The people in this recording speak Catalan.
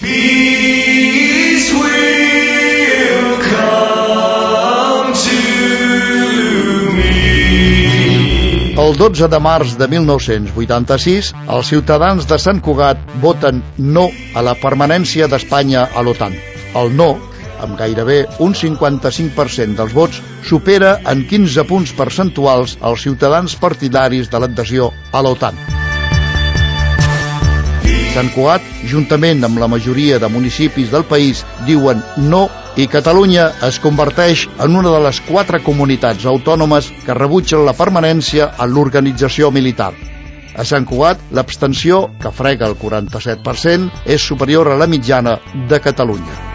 Peace will come to me. El 12 de març de 1986, els ciutadans de Sant Cugat voten no a la permanència d'Espanya a l'OTAN. El no, amb gairebé un 55% dels vots, supera en 15 punts percentuals els ciutadans partidaris de l'adhesió a l'OTAN. Sant Cugat, juntament amb la majoria de municipis del país, diuen no i Catalunya es converteix en una de les 4 comunitats autònomes que rebutgen la permanència en l'organització militar. A Sant Cugat, l'abstenció, que frega el 47%, és superior a la mitjana de Catalunya.